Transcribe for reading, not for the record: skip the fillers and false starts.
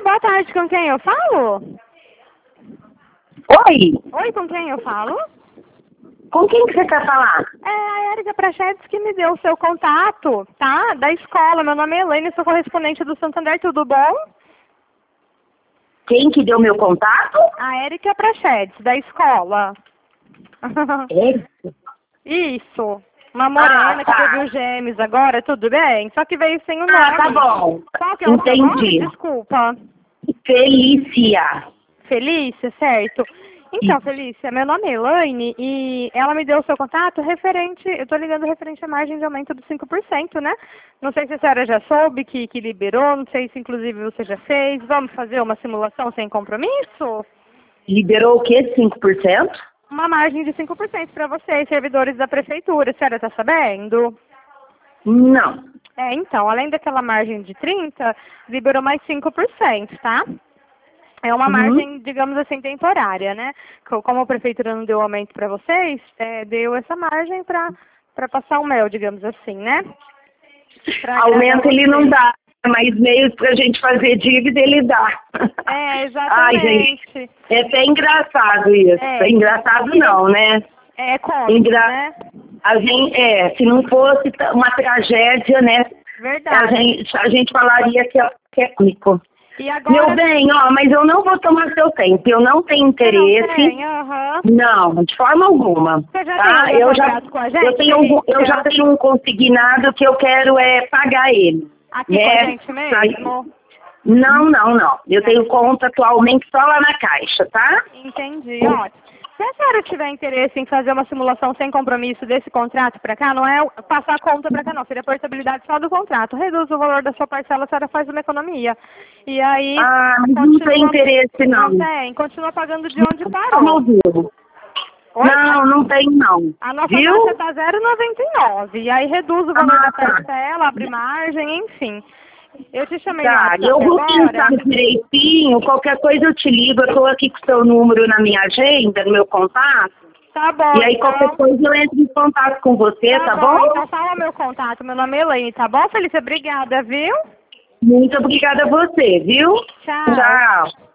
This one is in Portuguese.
boa tarde, com quem eu falo? Oi, Oi, com quem eu falo? com quem que você quer falar? É a Érica Prachedes que me deu o seu contato, tá? Da escola. Meu nome é Elaine, sou correspondente do Santander, tudo bom? Quem que deu meu contato? A Érica Prachedes, da escola. É? Isso. Uma morena tá. que teve os gêmeos agora, tudo bem? Só que veio sem o nome. Ah, tá bom. Qual que é o seu nome? Entendi. Desculpa. Felícia. Felícia, certo? Então, Felícia, meu nome é Elaine e ela me deu o seu contato referente, eu estou ligando referente à margem de aumento dos 5%, né? Não sei se a senhora já soube que liberou, não sei se inclusive você já fez. Vamos fazer uma simulação sem compromisso? Liberou o quê? 5%? Uma margem de 5% para vocês, servidores da prefeitura, a senhora está sabendo? Não. Então, além daquela margem de 30%, liberou mais 5%, tá? É uma margem, digamos assim, temporária, né? Como a prefeitura não deu aumento para vocês, deu essa margem para passar o mel, digamos assim, né? Aumento ele não dá, mas meio pra gente fazer dívida ele dá. Exatamente. Ai, gente, é até engraçado isso. Engraçado não, né? É cômico, né? A gente, se não fosse uma tragédia, né? Verdade. A gente falaria que é cômico. E agora... Meu bem, mas eu não vou tomar seu tempo. Eu não tenho interesse. Não, de forma alguma. Você já tem contrato com a gente? Eu já tenho um consignado que eu quero pagar ele. Aqui com a gente mesmo? Não. Eu tenho conta atualmente só lá na Caixa, tá? Entendi, ótimo. Se a senhora tiver interesse em fazer uma simulação sem compromisso desse contrato para cá, não é passar a conta para cá não, seria a portabilidade só do contrato. Reduz o valor da sua parcela, a senhora faz uma economia. E aí... mas não tem interesse não. Não tem, continua pagando de onde parou. Não tem não. A nossa taxa está 0,99. E aí reduz o valor da parcela, abre margem, enfim. Eu te chamei no WhatsApp eu vou agora. pensar direitinho, qualquer coisa eu te ligo, eu estou aqui com o seu número na minha agenda, no meu contato. Tá bom. E aí qualquer coisa eu entro em contato com você, tá bom? Então fala meu contato, meu nome é Elaine, tá bom, Felícia? Obrigada, viu? Muito obrigada a você, viu? Tchau. Tchau.